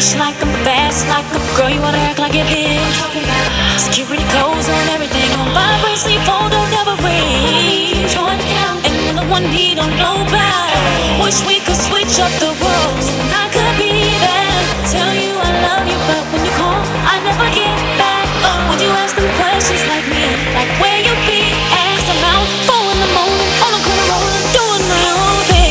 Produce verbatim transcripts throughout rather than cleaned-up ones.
like I'm fast, like a girl, you wanna act like it is. Security codes on everything, on vibrate, sleep phone don't never ring. And another one he don't know about. Wish we could switch up the roles. I could be there, tell you I love you, but when you call, I never get back. Would you ask them questions like me, like where you be? Ask them out, four in the morning, on the corner rolling, doing my own thing.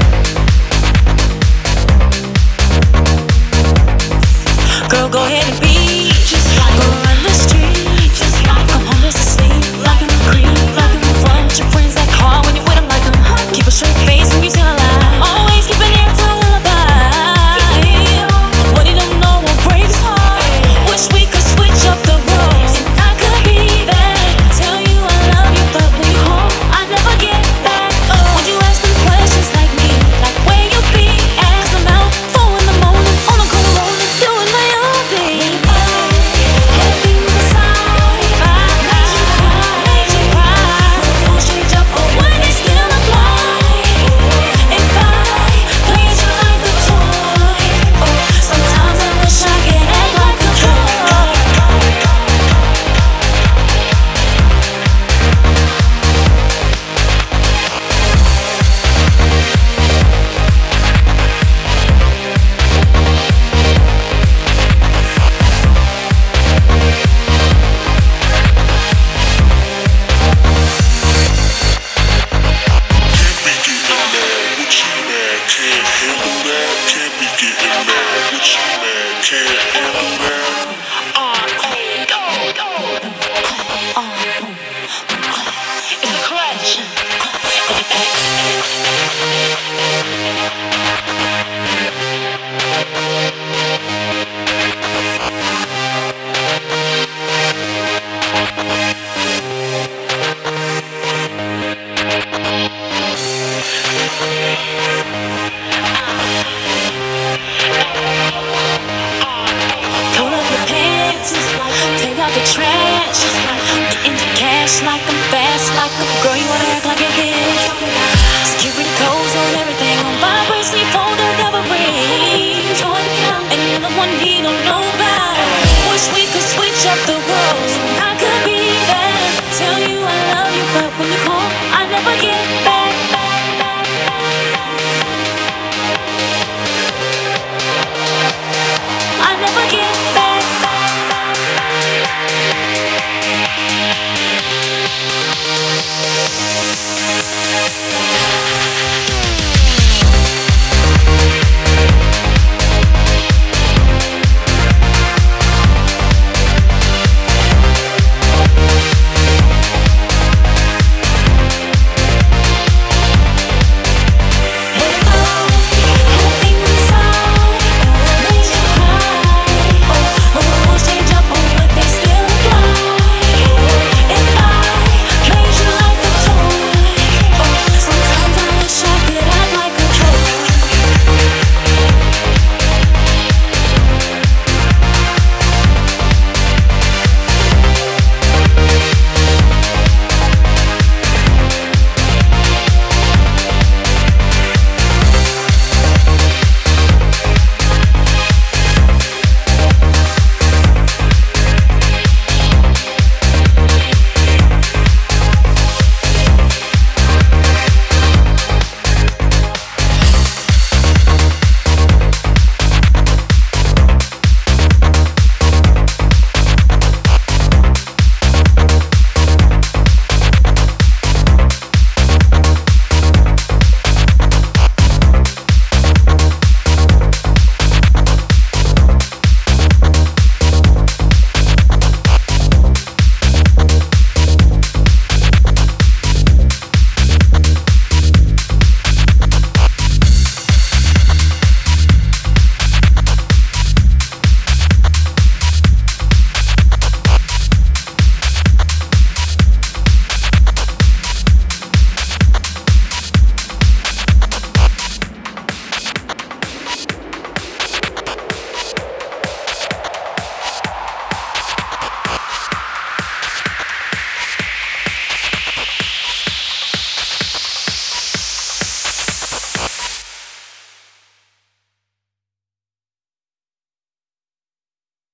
Girl, go ahead and be